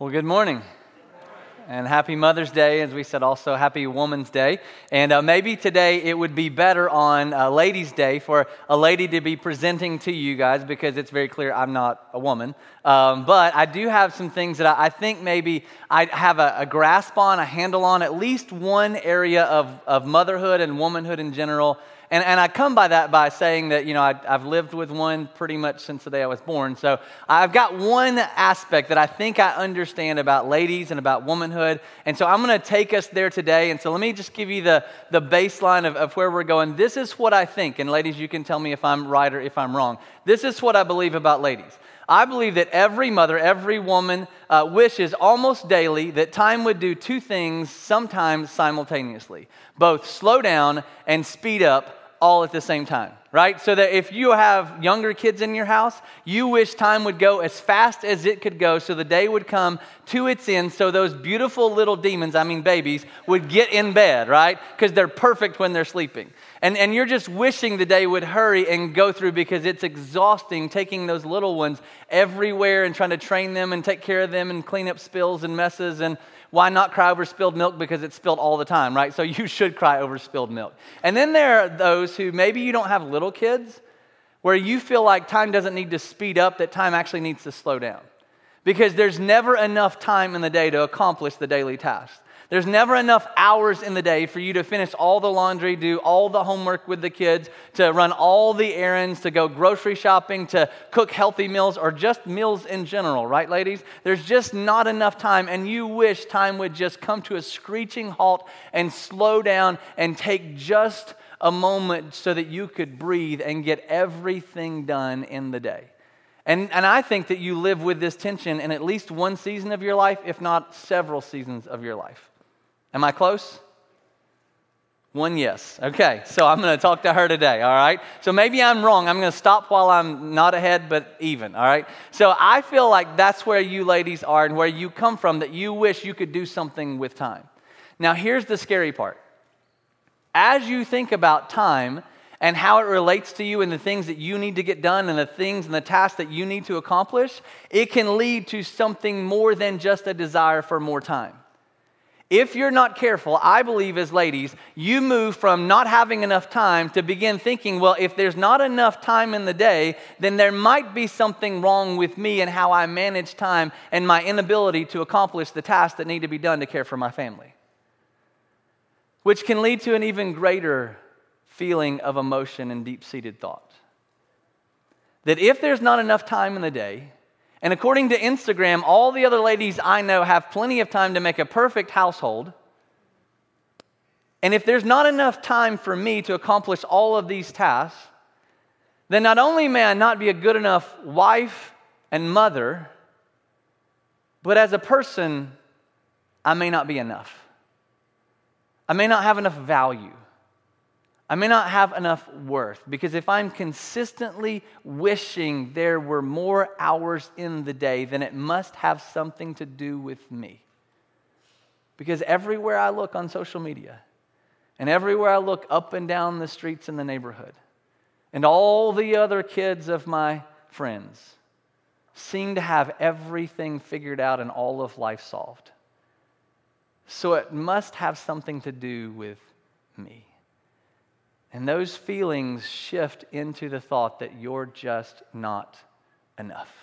Well, good morning. And happy Mother's Day, as we said, also happy Woman's Day. And maybe today it would be better on Ladies' Day for a lady to be presenting to you guys, because it's very clear I'm not a woman. But I do have some things that I think maybe I have a grasp on, a handle on, at least one area of motherhood and womanhood in general. And I come by that by saying that, I've lived with one pretty much since the day I was born. So I've got one aspect that I think I understand about ladies and about womanhood. And so I'm going to take us there today. And so let me just give you the baseline of where we're going. This is what I think. And ladies, you can tell me if I'm right or if I'm wrong. This is what I believe about ladies. I believe that every mother, every woman wishes almost daily that time would do two things sometimes simultaneously. Both slow down and speed up all at the same time, right? So that if you have younger kids in your house, you wish time would go as fast as it could go so the day would come to its end so those beautiful little demons, babies, would get in bed, right? Because they're perfect when they're sleeping. And you're just wishing the day would hurry and go through, because it's exhausting taking those little ones everywhere and trying to train them and take care of them and clean up spills and messes. And why not cry over spilled milk? Because it's spilled all the time, right? So you should cry over spilled milk. And then there are those who maybe you don't have little kids, where you feel like time doesn't need to speed up, that time actually needs to slow down. Because there's never enough time in the day to accomplish the daily tasks. There's never enough hours in the day for you to finish all the laundry, do all the homework with the kids, to run all the errands, to go grocery shopping, to cook healthy meals, or just meals in general, right, ladies? There's just not enough time, and you wish time would just come to a screeching halt and slow down and take just a moment so that you could breathe and get everything done in the day. And I think that you live with this tension in at least one season of your life, if not several seasons of your life. Am I close? One yes. Okay, so I'm going to talk to her today, all right? So maybe I'm wrong. I'm going to stop while I'm not ahead, but even, all right? So I feel like that's where you ladies are and where you come from, that you wish you could do something with time. Now, here's the scary part. As you think about time and how it relates to you and the things that you need to get done and the things and the tasks that you need to accomplish, it can lead to something more than just a desire for more time. If you're not careful, I believe as ladies, you move from not having enough time to begin thinking, well, if there's not enough time in the day, then there might be something wrong with me and how I manage time and my inability to accomplish the tasks that need to be done to care for my family. Which can lead to an even greater feeling of emotion and deep-seated thought. That if there's not enough time in the day, and according to Instagram, all the other ladies I know have plenty of time to make a perfect household. And if there's not enough time for me to accomplish all of these tasks, then not only may I not be a good enough wife and mother, but as a person, I may not be enough. I may not have enough value. I may not have enough worth, because if I'm consistently wishing there were more hours in the day, then it must have something to do with me. Because everywhere I look on social media, and everywhere I look up and down the streets in the neighborhood, and all the other kids of my friends seem to have everything figured out and all of life solved. So it must have something to do with me. And those feelings shift into the thought that you're just not enough.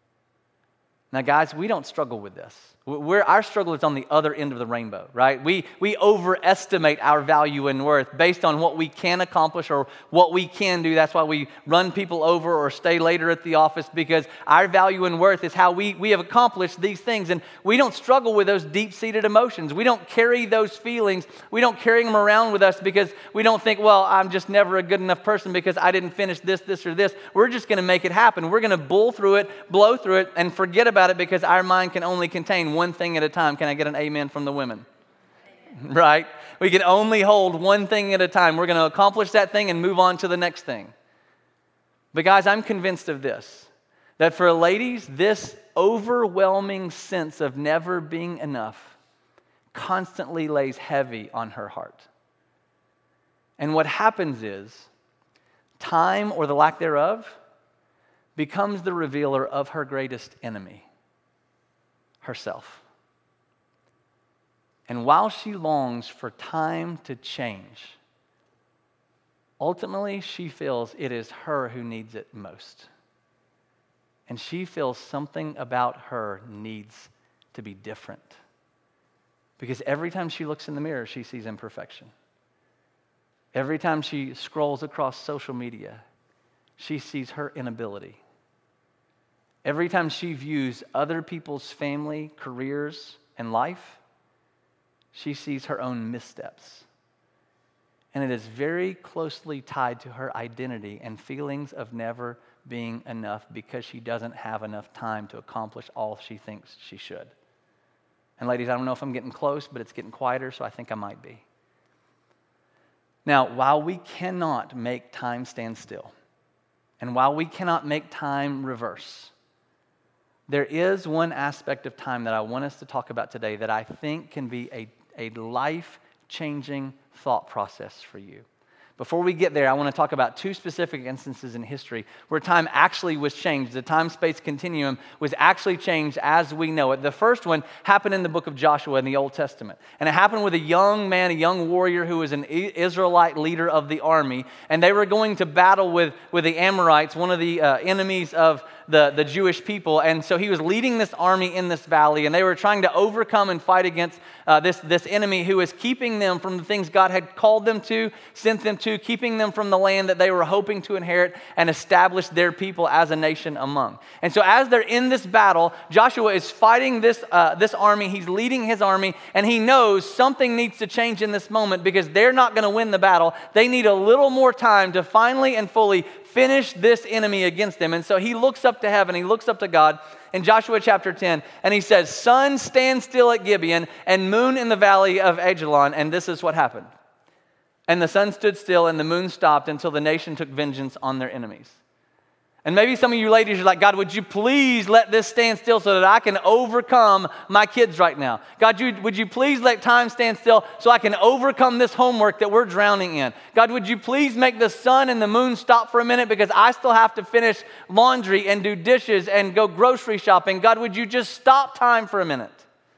Now, guys, we don't struggle with this. Our struggle is on the other end of the rainbow, right? We overestimate our value and worth based on what we can accomplish or what we can do. That's why we run people over or stay later at the office, because our value and worth is how we have accomplished these things. And we don't struggle with those deep-seated emotions. We don't carry those feelings. We don't carry them around with us because we don't think, well, I'm just never a good enough person because I didn't finish this, or this. We're just going to make it happen. We're going to bull through it, blow through it, and forget about it, because our mind can only contain one thing at a time. Can I get an amen from the women? Amen. Right? We can only hold one thing at a time. We're going to accomplish that thing and move on to the next thing. But guys, I'm convinced of this, that for ladies, this overwhelming sense of never being enough constantly lays heavy on her heart. And what happens is, time, or the lack thereof, becomes the revealer of her greatest enemy. herself. And while she longs for time to change, ultimately she feels it is her who needs it most. And she feels something about her needs to be different. Because every time she looks in the mirror, she sees imperfection. Every time she scrolls across social media, she sees her inability. Every time she views other people's family, careers, and life, she sees her own missteps. And it is very closely tied to her identity and feelings of never being enough because she doesn't have enough time to accomplish all she thinks she should. And ladies, I don't know if I'm getting close, but it's getting quieter, so I think I might be. Now, while we cannot make time stand still, and while we cannot make time reverse, there is one aspect of time that I want us to talk about today that I think can be a life-changing thought process for you. Before we get there, I want to talk about two specific instances in history where time actually was changed. The time-space continuum was actually changed as we know it. The first one happened in the book of Joshua in the Old Testament. And it happened with a young man, a young warrior who was an Israelite leader of the army. And they were going to battle with the Amorites, one of the enemies of the Jewish people. And so he was leading this army in this valley, and they were trying to overcome and fight against this enemy who was keeping them from the things God had called them to, sent them to, keeping them from the land that they were hoping to inherit and establish their people as a nation among. And so as they're in this battle, Joshua is fighting this army. He's leading his army, and he knows something needs to change in this moment because they're not going to win the battle. They need a little more time to finally and fully finish this enemy against them. And so he looks up to heaven, he looks up to God in Joshua chapter 10, and he says, "Sun, stand still at Gibeon, and moon in the valley of Ajalon." And this is what happened. And the sun stood still, and the moon stopped until the nation took vengeance on their enemies. And maybe some of you ladies are like, "God, would you please let this stand still so that I can overcome my kids right now? God, would you please let time stand still so I can overcome this homework that we're drowning in? God, would you please make the sun and the moon stop for a minute because I still have to finish laundry and do dishes and go grocery shopping? God, would you just stop time for a minute?"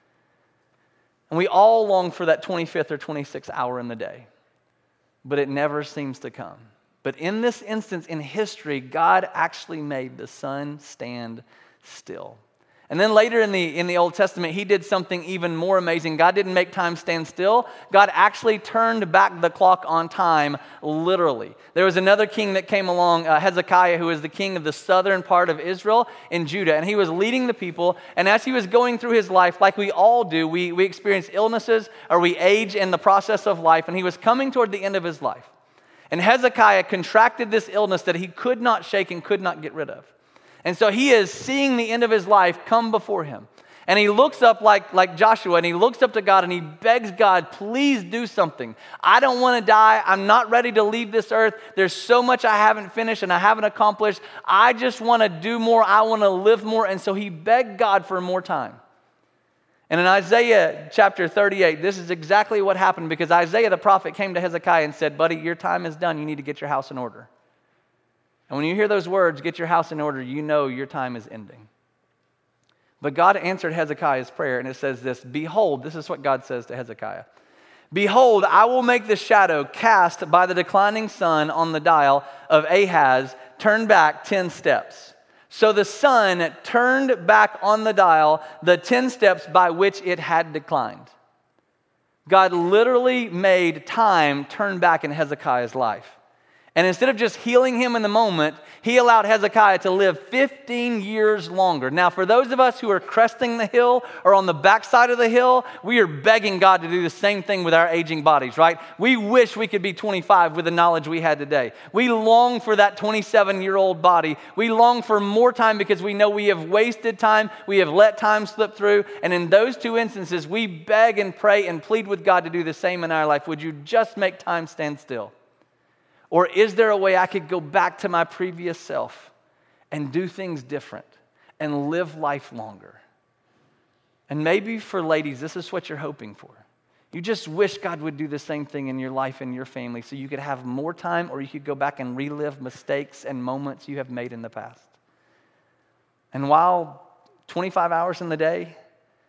And we all long for that 25th or 26th hour in the day, but it never seems to come. But in this instance in history, God actually made the sun stand still. And then later in the Old Testament, he did something even more amazing. God didn't make time stand still. God actually turned back the clock on time, literally. There was another king that came along, Hezekiah, who was the king of the southern part of Israel in Judah. And he was leading the people. And as he was going through his life, like we all do, we experience illnesses or we age in the process of life. And he was coming toward the end of his life. And Hezekiah contracted this illness that he could not shake and could not get rid of. And so he is seeing the end of his life come before him. And he looks up like Joshua, and he looks up to God, and he begs God, "Please do something. I don't want to die. I'm not ready to leave this earth. There's so much I haven't finished and I haven't accomplished. I just want to do more. I want to live more." And so he begged God for more time. And in Isaiah chapter 38, this is exactly what happened, because Isaiah the prophet came to Hezekiah and said, "Buddy, your time is done. You need to get your house in order." And when you hear those words, "get your house in order," you know your time is ending. But God answered Hezekiah's prayer, and it says this, "Behold," this is what God says to Hezekiah, "Behold, I will make the shadow cast by the declining sun on the dial of Ahaz turn back 10 steps. So the sun turned back on the dial the 10 steps by which it had declined." God literally made time turn back in Hezekiah's life. And instead of just healing him in the moment, he allowed Hezekiah to live 15 years longer. Now, for those of us who are cresting the hill or on the backside of the hill, we are begging God to do the same thing with our aging bodies, right? We wish we could be 25 with the knowledge we had today. We long for that 27-year-old body. We long for more time because we know we have wasted time. We have let time slip through. And in those two instances, we beg and pray and plead with God to do the same in our life. Would you just make time stand still? Or is there a way I could go back to my previous self and do things different and live life longer? And maybe for ladies, this is what you're hoping for. You just wish God would do the same thing in your life and your family so you could have more time, or you could go back and relive mistakes and moments you have made in the past. And while 25 hours in the day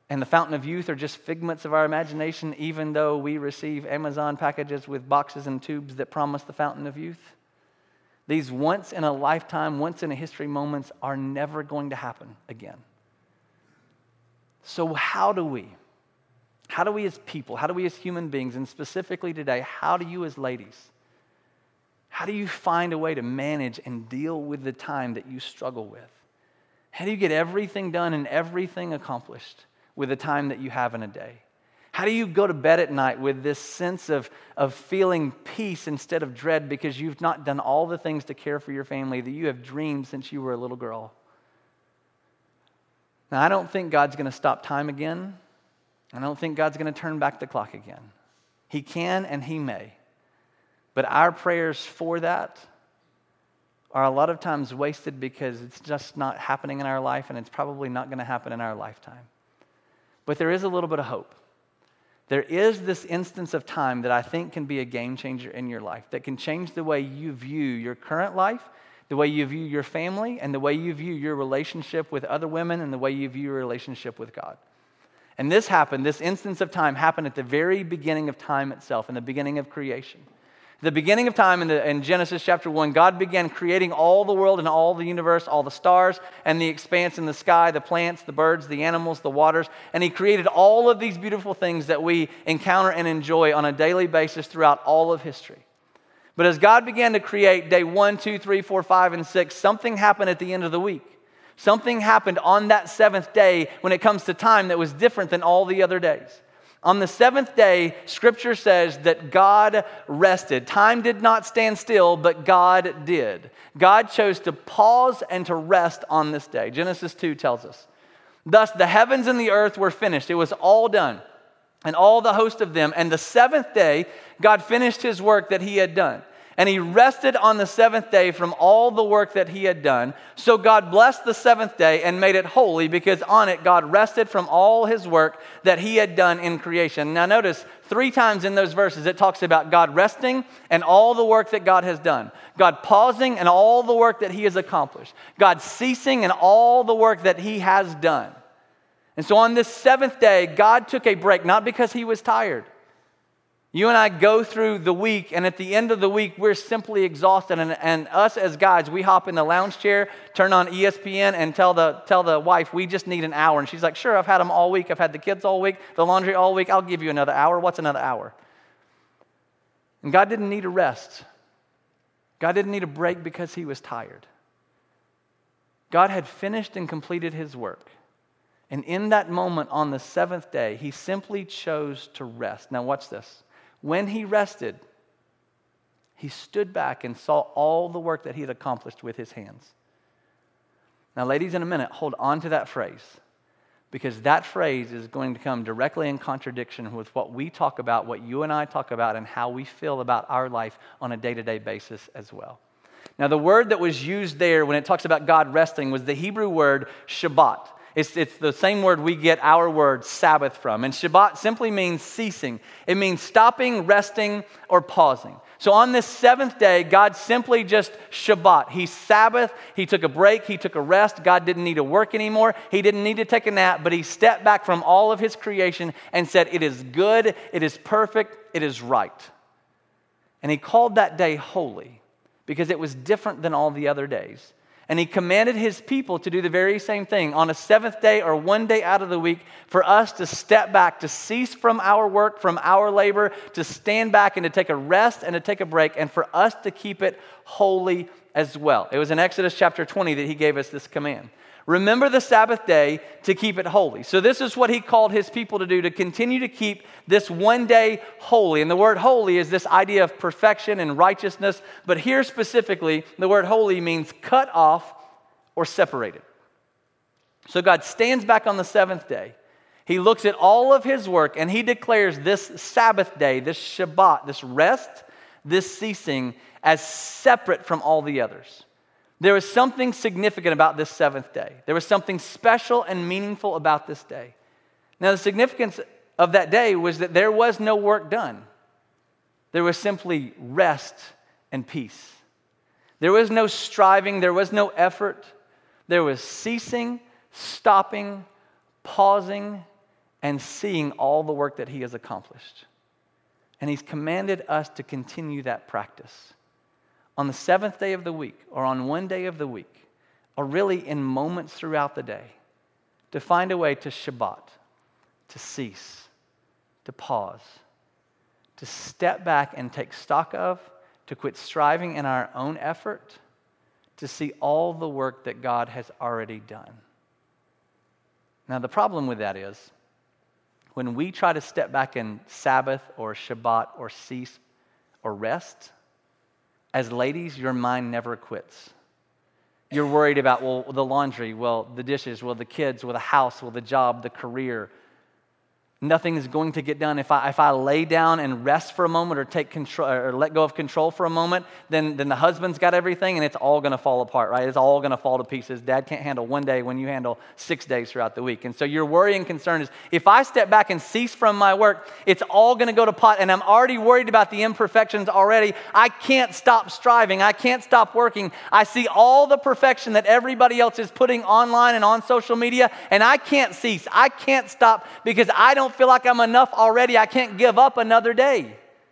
and the fountain of youth are just figments of our imagination, even though we receive Amazon packages with boxes and tubes that promise the fountain of youth. These once in a lifetime, once in a history moments are never going to happen again. So how do we as people, how do we as human beings, and specifically today, how do you as ladies, how do you find a way to manage and deal with the time that you struggle with? How do you get everything done and everything accomplished with the time that you have in a day? How do you go to bed at night with this sense of feeling peace instead of dread because you've not done all the things to care for your family that you have dreamed since you were a little girl? Now, I don't think God's going to stop time again. I don't think God's going to turn back the clock again. He can and He may. But our prayers for that are a lot of times wasted because it's just not happening in our life, and it's probably not going to happen in our lifetime. But there is a little bit of hope. There is this instance of time that I think can be a game changer in your life, that can change the way you view your current life, the way you view your family, and the way you view your relationship with other women, and the way you view your relationship with God. And this instance of time happened at the very beginning of time itself, in the beginning of creation. The beginning of time in Genesis chapter 1, God began creating all the world and all the universe, all the stars and the expanse in the sky, the plants, the birds, the animals, the waters. And He created all of these beautiful things that we encounter and enjoy on a daily basis throughout all of history. But as God began to create day 1, 2, 3, 4, 5, and 6, something happened at the end of the week. Something happened on that seventh day when it comes to time that was different than all the other days. On the seventh day, Scripture says that God rested. Time did not stand still, but God did. God chose to pause and to rest on this day. Genesis 2 tells us, "Thus the heavens and the earth were finished." It was all done, and all the host of them. And the seventh day, God finished His work that He had done. And He rested on the seventh day from all the work that He had done. So God blessed the seventh day and made it holy, because on it God rested from all His work that He had done in creation. Now notice, 3 times in those verses it talks about God resting and all the work that God has done. God pausing and all the work that He has accomplished. God ceasing and all the work that He has done. And so on this seventh day, God took a break, not because He was tired. You and I go through the week, and at the end of the week, we're simply exhausted. And us as guys, we hop in the lounge chair, turn on ESPN, and tell the wife, we just need an hour. And she's like, sure, I've had them all week. I've had the kids all week, the laundry all week. I'll give you another hour. What's another hour? And God didn't need a rest. God didn't need a break because He was tired. God had finished and completed His work. And in that moment on the seventh day, He simply chose to rest. Now watch this. When He rested, He stood back and saw all the work that He had accomplished with His hands. Now, ladies, in a minute, hold on to that phrase, because that phrase is going to come directly in contradiction with what we talk about, what you and I talk about, and how we feel about our life on a day-to-day basis as well. Now, the word that was used there when it talks about God resting was the Hebrew word Shabbat. It's the same word we get our word Sabbath from. And Shabbat simply means ceasing. It means stopping, resting, or pausing. So on this seventh day, God simply just Shabbat. He Sabbath, He took a break, He took a rest. God didn't need to work anymore. He didn't need to take a nap, but He stepped back from all of His creation and said, it is good, it is perfect, it is right. And He called that day holy because it was different than all the other days. And He commanded His people to do the very same thing on a seventh day or one day out of the week, for us to step back, to cease from our work, from our labor, to stand back and to take a rest and to take a break, and for us to keep it holy as well. It was in Exodus chapter 20 that He gave us this command. Remember the Sabbath day to keep it holy. So this is what He called His people to do, to continue to keep this one day holy. And the word holy is this idea of perfection and righteousness. But here specifically, the word holy means cut off or separated. So God stands back on the seventh day. He looks at all of His work and He declares this Sabbath day, this Shabbat, this rest, this ceasing as separate from all the others. There was something significant about this seventh day. There was something special and meaningful about this day. Now, the significance of that day was that there was no work done. There was simply rest and peace. There was no striving. There was no effort. There was ceasing, stopping, pausing, and seeing all the work that he has accomplished. And he's commanded us to continue that practice. On the seventh day of the week, or on one day of the week, or really in moments throughout the day, to find a way to Shabbat, to cease, to pause, to step back and take stock of, to quit striving in our own effort, to see all the work that God has already done. Now, the problem with that is, when we try to step back and Sabbath or Shabbat or cease or rest, as ladies, your mind never quits. You're worried about, well, the laundry, well, the dishes, well, the kids, well, the house, well, the job, the career. Nothing is going to get done. If I lay down and rest for a moment or take control or let go of control for a moment, then the husband's got everything and it's all going to fall apart, right? It's all going to fall to pieces. Dad can't handle one day when you handle 6 days throughout the week. And so your worry and concern is, if I step back and cease from my work, it's all going to go to pot, and I'm already worried about the imperfections already. I can't stop striving. I can't stop working. I see all the perfection that everybody else is putting online and on social media, and I can't cease. I can't stop because I don't feel like I'm enough already. I can't give up another day.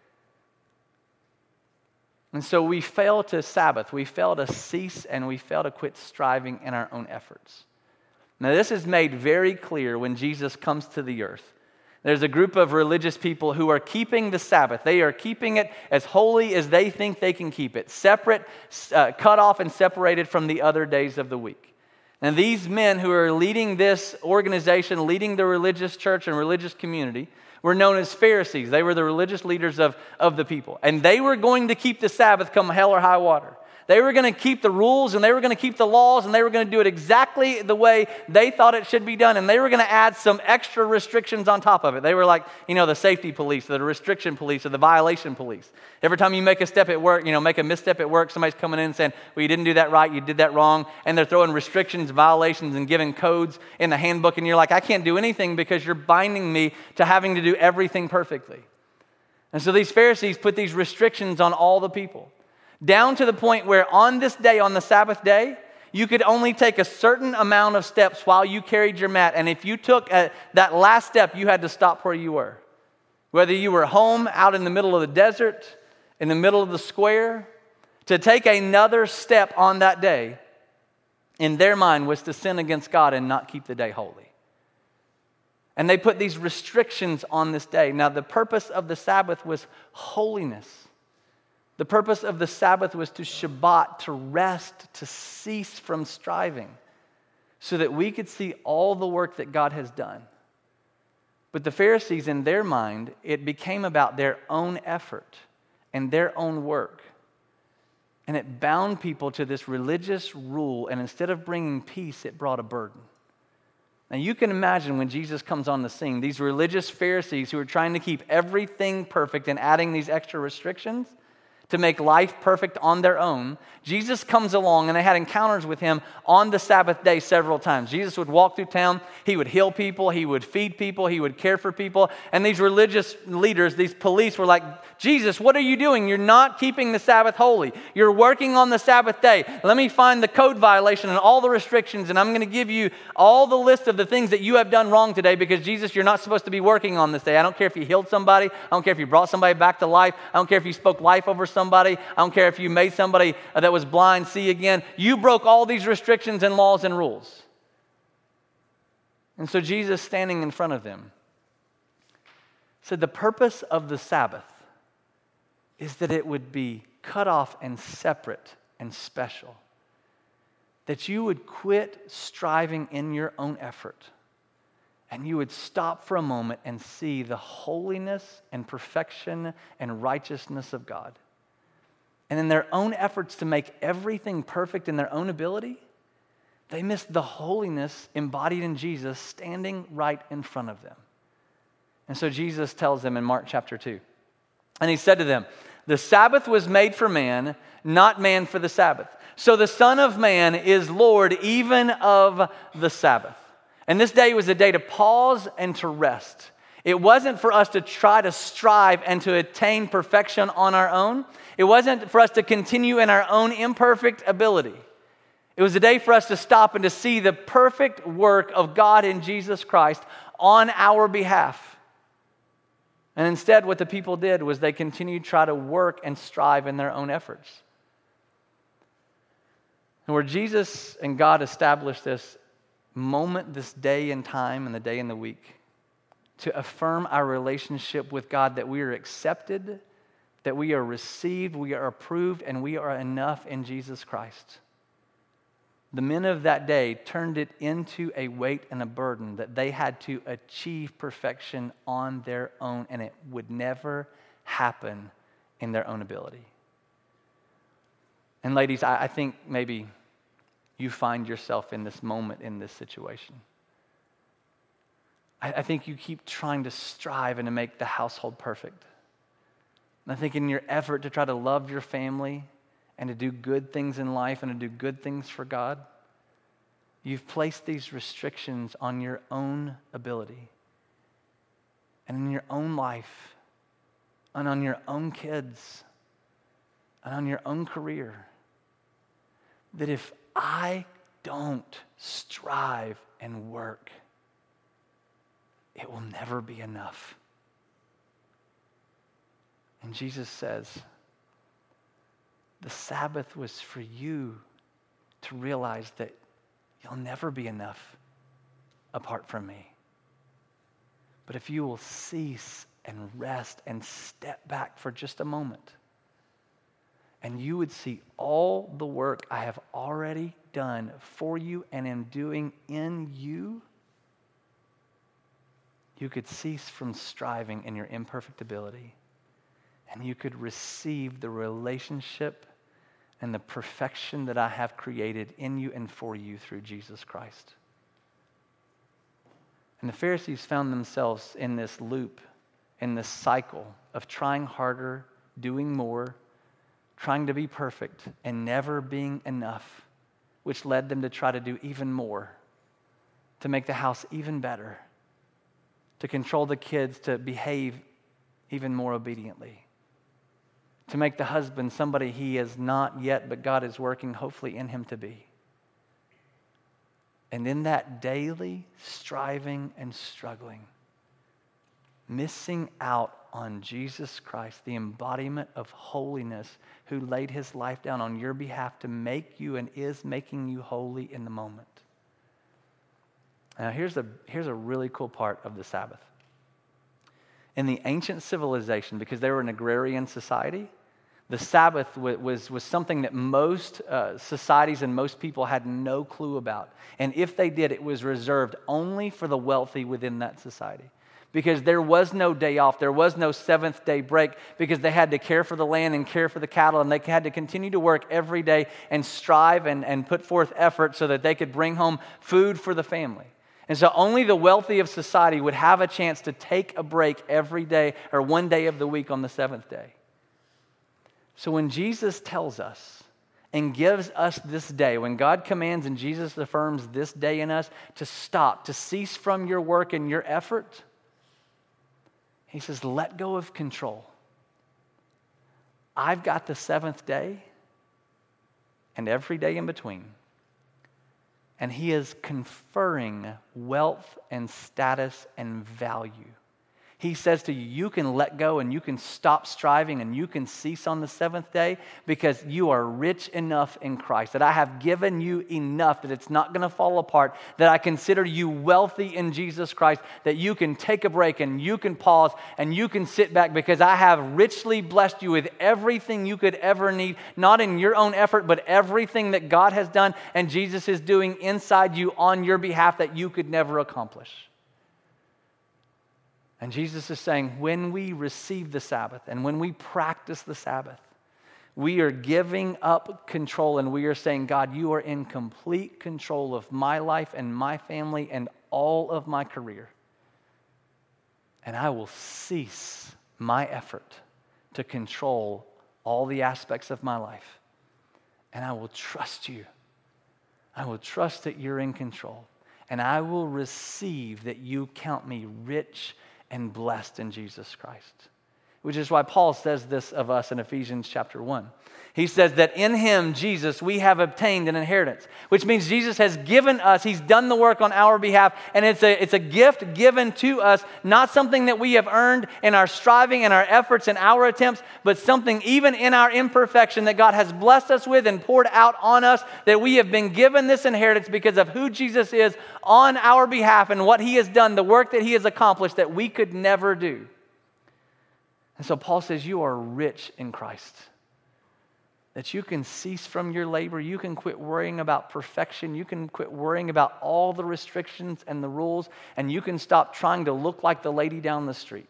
And so we fail to Sabbath, we fail to cease, and we fail to quit striving in our own efforts. Now, this is made very clear when Jesus comes to the earth. There's a group of religious people who are keeping the Sabbath. They are keeping it as holy as they think they can keep it, separate, cut off and separated from the other days of the week. And these men who are leading this organization, leading the religious church and religious community, were known as Pharisees. They were the religious leaders of the people. And they were going to keep the Sabbath come hell or high water. They were going to keep the rules, and they were going to keep the laws, and they were going to do it exactly the way they thought it should be done. And they were going to add some extra restrictions on top of it. They were like, the safety police, the restriction police, or the violation police. Every time you make a step at work, make a misstep at work, somebody's coming in and saying, well, you didn't do that right, you did that wrong. And they're throwing restrictions, violations, and giving codes in the handbook. And you're like, I can't do anything because you're binding me to having to do everything perfectly. And so these Pharisees put these restrictions on all the people, down to the point where on this day, on the Sabbath day, you could only take a certain amount of steps while you carried your mat. And if you took that last step, you had to stop where you were. Whether you were home, out in the middle of the desert, in the middle of the square, to take another step on that day, in their mind, was to sin against God and not keep the day holy. And they put these restrictions on this day. Now, the purpose of the Sabbath was holiness. The purpose of the Sabbath was to Shabbat, to rest, to cease from striving, so that we could see all the work that God has done. But the Pharisees, in their mind, it became about their own effort and their own work. And it bound people to this religious rule, and instead of bringing peace, it brought a burden. Now you can imagine when Jesus comes on the scene, these religious Pharisees who are trying to keep everything perfect and adding these extra restrictions to make life perfect on their own, Jesus comes along, and they had encounters with him on the Sabbath day several times. Jesus would walk through town, he would heal people, he would feed people, he would care for people, and these religious leaders, these police were like, Jesus, what are you doing? You're not keeping the Sabbath holy. You're working on the Sabbath day. Let me find the code violation and all the restrictions, and I'm going to give you all the list of the things that you have done wrong today, because Jesus, you're not supposed to be working on this day. I don't care if you healed somebody, I don't care if you brought somebody back to life, I don't care if you spoke life over somebody, I don't care if you made somebody that was blind see again. You broke all these restrictions and laws and rules. And so Jesus, standing in front of them, said the purpose of the Sabbath is that it would be cut off and separate and special. That you would quit striving in your own effort, and you would stop for a moment and see the holiness and perfection and righteousness of God. And in their own efforts to make everything perfect in their own ability, they missed the holiness embodied in Jesus standing right in front of them. And so Jesus tells them in Mark chapter 2, and he said to them, the Sabbath was made for man, not man for the Sabbath. So the Son of Man is Lord even of the Sabbath. And this day was a day to pause and to rest. It wasn't for us to try to strive and to attain perfection on our own. It wasn't for us to continue in our own imperfect ability. It was a day for us to stop and to see the perfect work of God in Jesus Christ on our behalf. And instead, what the people did was they continued to try to work and strive in their own efforts. And where Jesus and God established this moment, this day and time, and the day and the week, to affirm our relationship with God, that we are accepted, that we are received, we are approved, and we are enough in Jesus Christ. The men of that day turned it into a weight and a burden that they had to achieve perfection on their own, and it would never happen in their own ability. And ladies, I think maybe you find yourself in this moment, in this situation. I think you keep trying to strive and to make the household perfect. And I think in your effort to try to love your family and to do good things in life and to do good things for God, you've placed these restrictions on your own ability and in your own life and on your own kids and on your own career. That if I don't strive and work, it will never be enough. And Jesus says, the Sabbath was for you to realize that you'll never be enough apart from me. But if you will cease and rest and step back for just a moment, and you would see all the work I have already done for you and am doing in you, you could cease from striving in your imperfect ability, and you could receive the relationship and the perfection that I have created in you and for you through Jesus Christ. And the Pharisees found themselves in this loop, in this cycle of trying harder, doing more, trying to be perfect, and never being enough, which led them to try to do even more, to make the house even better, to control the kids to behave even more obediently, to make the husband somebody he is not yet, but God is working hopefully in him to be. And in that daily striving and struggling, missing out on Jesus Christ, the embodiment of holiness, who laid his life down on your behalf to make you and is making you holy in the moment. Now here's a really cool part of the Sabbath. In the ancient civilization, because they were an agrarian society, the Sabbath was something that most societies and most people had no clue about. And if they did, it was reserved only for the wealthy within that society. Because there was no day off, there was no seventh day break, because they had to care for the land and care for the cattle, and they had to continue to work every day and strive and put forth effort so that they could bring home food for the family. And so only the wealthy of society would have a chance to take a break every day or one day of the week on the seventh day. So when Jesus tells us and gives us this day, when God commands and Jesus affirms this day in us to stop, to cease from your work and your effort, he says, let go of control. I've got the seventh day and every day in between. And he is conferring wealth and status and value. He says to you, you can let go and you can stop striving and you can cease on the seventh day because you are rich enough in Christ, that I have given you enough that it's not going to fall apart, that I consider you wealthy in Jesus Christ, that you can take a break and you can pause and you can sit back because I have richly blessed you with everything you could ever need, not in your own effort, but everything that God has done and Jesus is doing inside you on your behalf that you could never accomplish. And Jesus is saying, when we receive the Sabbath and when we practice the Sabbath, we are giving up control and we are saying, God, you are in complete control of my life and my family and all of my career. And I will cease my effort to control all the aspects of my life. And I will trust you. I will trust that you're in control. And I will receive that you count me rich and blessed in Jesus Christ. which is why Paul says this of us in Ephesians chapter 1. He says that in him, Jesus, we have obtained an inheritance, which means Jesus has given us, he's done the work on our behalf, and it's a gift given to us, not something that we have earned in our striving and our efforts and our attempts, but something even in our imperfection that God has blessed us with and poured out on us, that we have been given this inheritance because of who Jesus is on our behalf and what he has done, the work that he has accomplished that we could never do. And so Paul says, you are rich in Christ. That you can cease from your labor. You can quit worrying about perfection. You can quit worrying about all the restrictions and the rules. And you can stop trying to look like the lady down the street.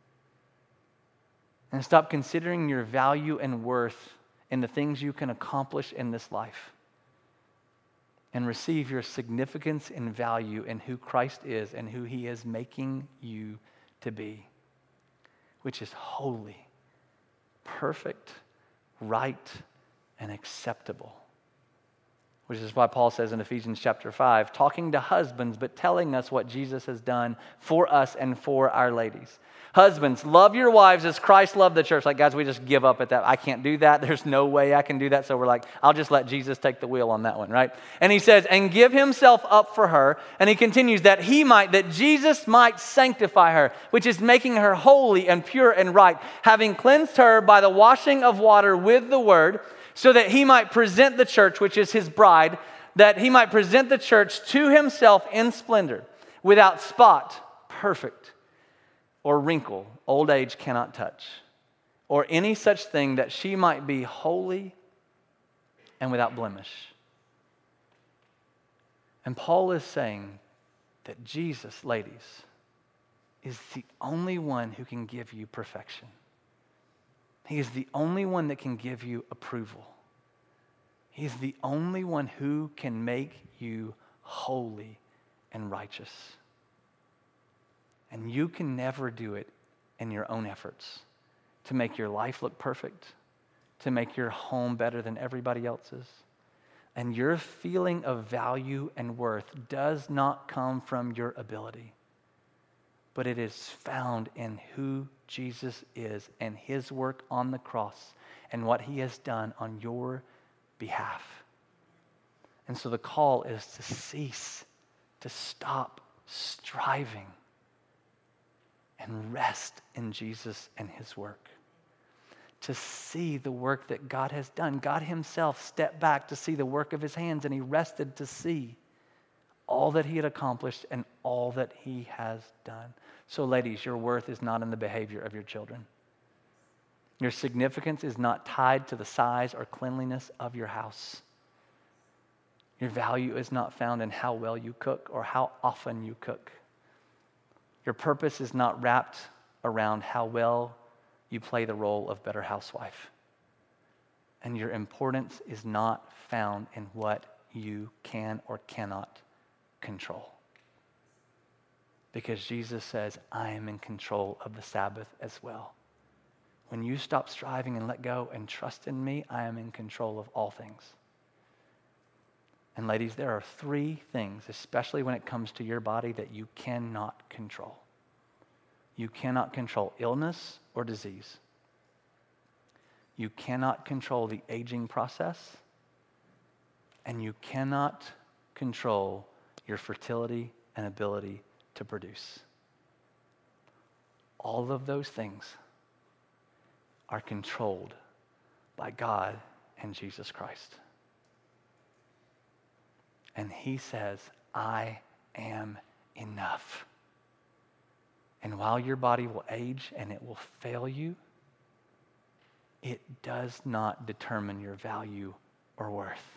And stop considering your value and worth in the things you can accomplish in this life. And receive your significance and value in who Christ is and who he is making you to be. Which is holy, perfect, right, and acceptable. Which is why Paul says in Ephesians chapter 5, talking to husbands, but telling us what Jesus has done for us and for our ladies. Husbands, love your wives as Christ loved the church. Like, guys, we just give up at that. I can't do that. There's no way I can do that. So we're like, I'll just let Jesus take the wheel on that one, right? And he says, and give himself up for her. And he continues that Jesus might sanctify her, which is making her holy and pure and right, having cleansed her by the washing of water with the word, so that he might present the church, which is his bride, that he might present the church to himself in splendor, without spot, perfect, or wrinkle, old age cannot touch, or any such thing, that she might be holy and without blemish. And Paul is saying that Jesus, ladies, is the only one who can give you perfection. He is the only one that can give you approval. He is the only one who can make you holy and righteous. And you can never do it in your own efforts to make your life look perfect, to make your home better than everybody else's. And your feeling of value and worth does not come from your ability, but it is found in who Jesus is and his work on the cross and what he has done on your behalf. And so the call is to cease, to stop striving, and rest in Jesus and his work. To see the work that God has done. God himself stepped back to see the work of his hands, and he rested to see all that he had accomplished and all that he has done. So ladies, your worth is not in the behavior of your children. Your significance is not tied to the size or cleanliness of your house. Your value is not found in how well you cook or how often you cook. Your purpose is not wrapped around how well you play the role of better housewife. And your importance is not found in what you can or cannot control. Because Jesus says, I am in control of the Sabbath as well. When you stop striving and let go and trust in me, I am in control of all things. And ladies, there are 3 things, especially when it comes to your body, that you cannot control. You cannot control illness or disease. You cannot control the aging process. And you cannot control your fertility and ability to produce. All of those things are controlled by God and Jesus Christ. And he says, I am enough. And while your body will age and it will fail you, it does not determine your value or worth.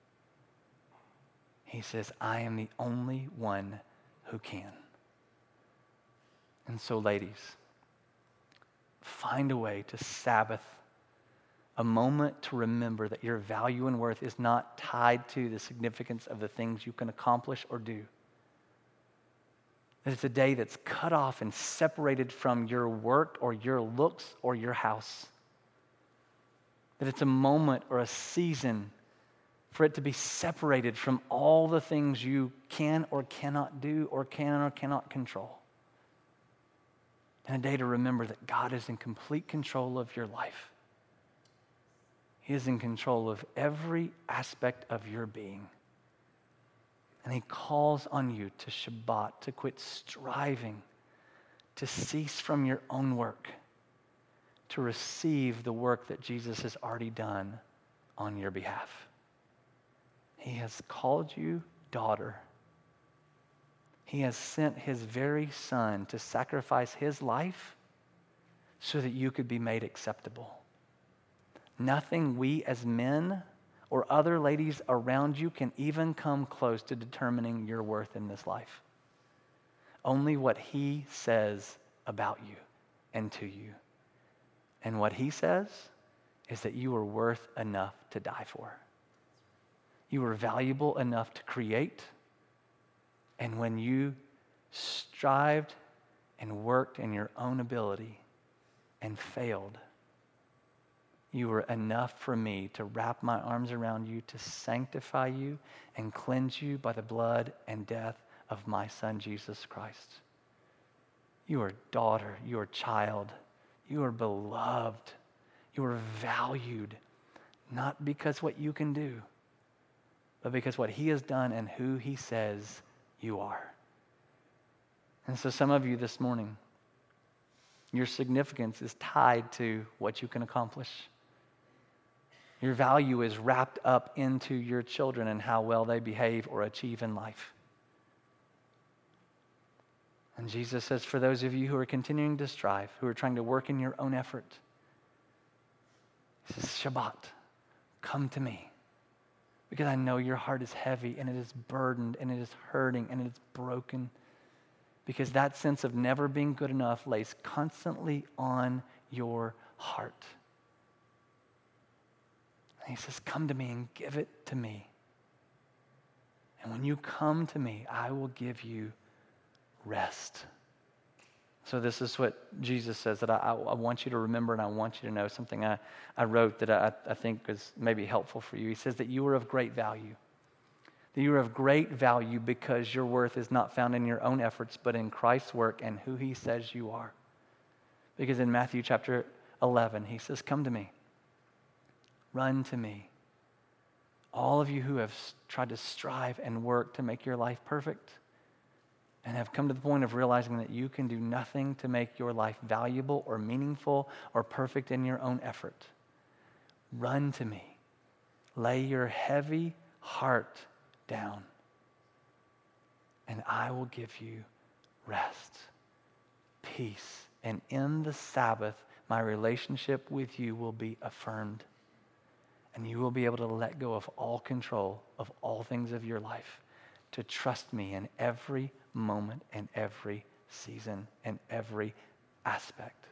He says, I am the only one who can. And so, ladies, find a way to Sabbath, a moment to remember that your value and worth is not tied to the significance of the things you can accomplish or do. That it's a day that's cut off and separated from your work or your looks or your house. That it's a moment or a season for it to be separated from all the things you can or cannot do or can or cannot control. and a day to remember that God is in complete control of your life. He is in control of every aspect of your being. And he calls on you to Shabbat, to quit striving, to cease from your own work, to receive the work that Jesus has already done on your behalf. He has called you daughter. He has sent his very son to sacrifice his life so that you could be made acceptable. Nothing we as men or other ladies around you can even come close to determining your worth in this life. Only what he says about you and to you. And what he says is that you are worth enough to die for. You are valuable enough to create. And when you strived and worked in your own ability and failed, you were enough for me to wrap my arms around you, to sanctify you and cleanse you by the blood and death of my son, Jesus Christ. You are daughter, you are child, you are beloved, you are valued, not because what you can do, but because what he has done and who he says you are. And so some of you this morning, your significance is tied to what you can accomplish. Your value is wrapped up into your children and how well they behave or achieve in life. And Jesus says, for those of you who are continuing to strive, who are trying to work in your own effort, he says, Shabbat, come to me. Because I know your heart is heavy and it is burdened and it is hurting and it is broken. Because that sense of never being good enough lays constantly on your heart. And he says, come to me and give it to me. And when you come to me, I will give you rest. So this is what Jesus says that I want you to remember, and I want you to know something I wrote that I think is maybe helpful for you. He says that you are of great value. That you are of great value because your worth is not found in your own efforts, but in Christ's work and who he says you are. Because in Matthew chapter 11, he says, come to me. Run to me. All of you who have tried to strive and work to make your life perfect and have come to the point of realizing that you can do nothing to make your life valuable or meaningful or perfect in your own effort. Run to me. Lay your heavy heart down, and I will give you rest, peace, and in the Sabbath, my relationship with you will be affirmed. And you will be able to let go of all control of all things of your life, to trust me in every moment and every season and every aspect.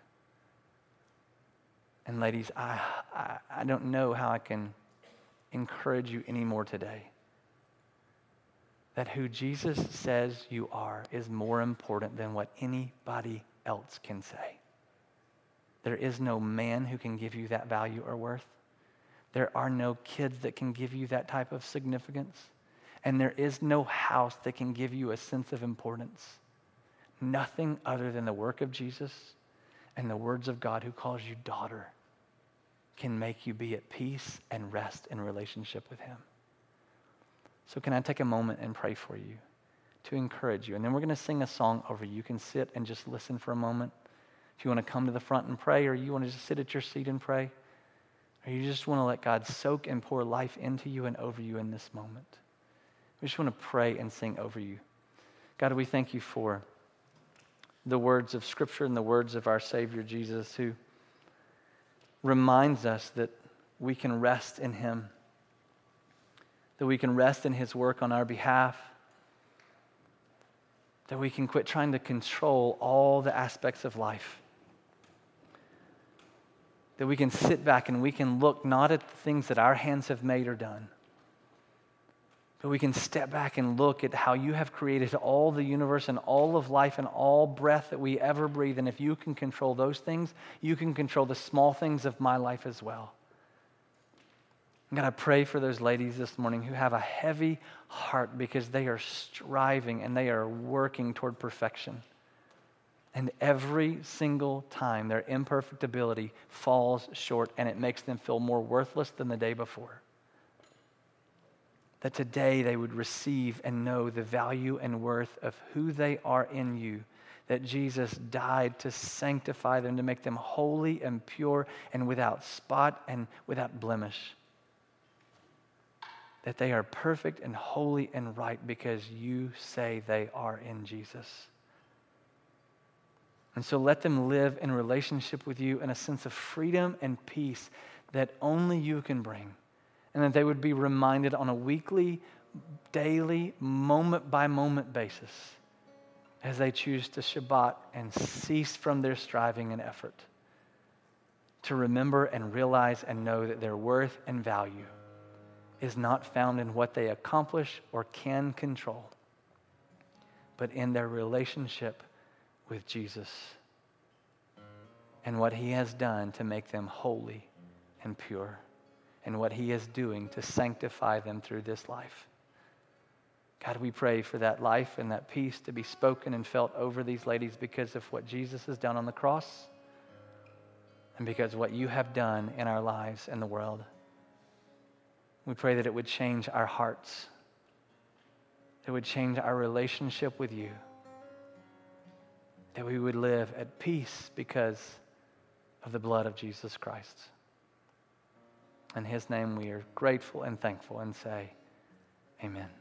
And ladies, I don't know how I can encourage you anymore today. That who Jesus says you are is more important than what anybody else can say. There is no man who can give you that value or worth. There are no kids that can give you that type of significance. And there is no house that can give you a sense of importance. Nothing other than the work of Jesus and the words of God who calls you daughter can make you be at peace and rest in relationship with him. So can I take a moment and pray for you to encourage you? And then we're going to sing a song over you. You can sit and just listen for a moment. If you want to come to the front and pray, or you want to just sit at your seat and pray, or you just want to let God soak and pour life into you and over you in this moment. We just want to pray and sing over you. God, we thank you for the words of Scripture and the words of our Savior Jesus, who reminds us that we can rest in him, that we can rest in his work on our behalf, that we can quit trying to control all the aspects of life, that we can sit back and we can look not at the things that our hands have made or done, but we can step back and look at how you have created all the universe and all of life and all breath that we ever breathe. And if you can control those things, you can control the small things of my life as well. I'm going to pray for those ladies this morning who have a heavy heart because they are striving and they are working toward perfection. And every single time their imperfect ability falls short and it makes them feel more worthless than the day before. That today they would receive and know the value and worth of who they are in you. That Jesus died to sanctify them, to make them holy and pure and without spot and without blemish. That they are perfect and holy and right because you say they are in Jesus. And so let them live in relationship with you in a sense of freedom and peace that only you can bring. And that they would be reminded on a weekly, daily, moment-by-moment basis as they choose to Shabbat and cease from their striving and effort to remember and realize and know that their worth and value is not found in what they accomplish or can control, but in their relationship with Jesus and what he has done to make them holy and pure and what he is doing to sanctify them through this life. God, we pray for that life and that peace to be spoken and felt over these ladies because of what Jesus has done on the cross and because of what you have done in our lives and the world. We pray that it would change our hearts. It would change our relationship with you. That we would live at peace because of the blood of Jesus Christ. In his name we are grateful and thankful and say, amen.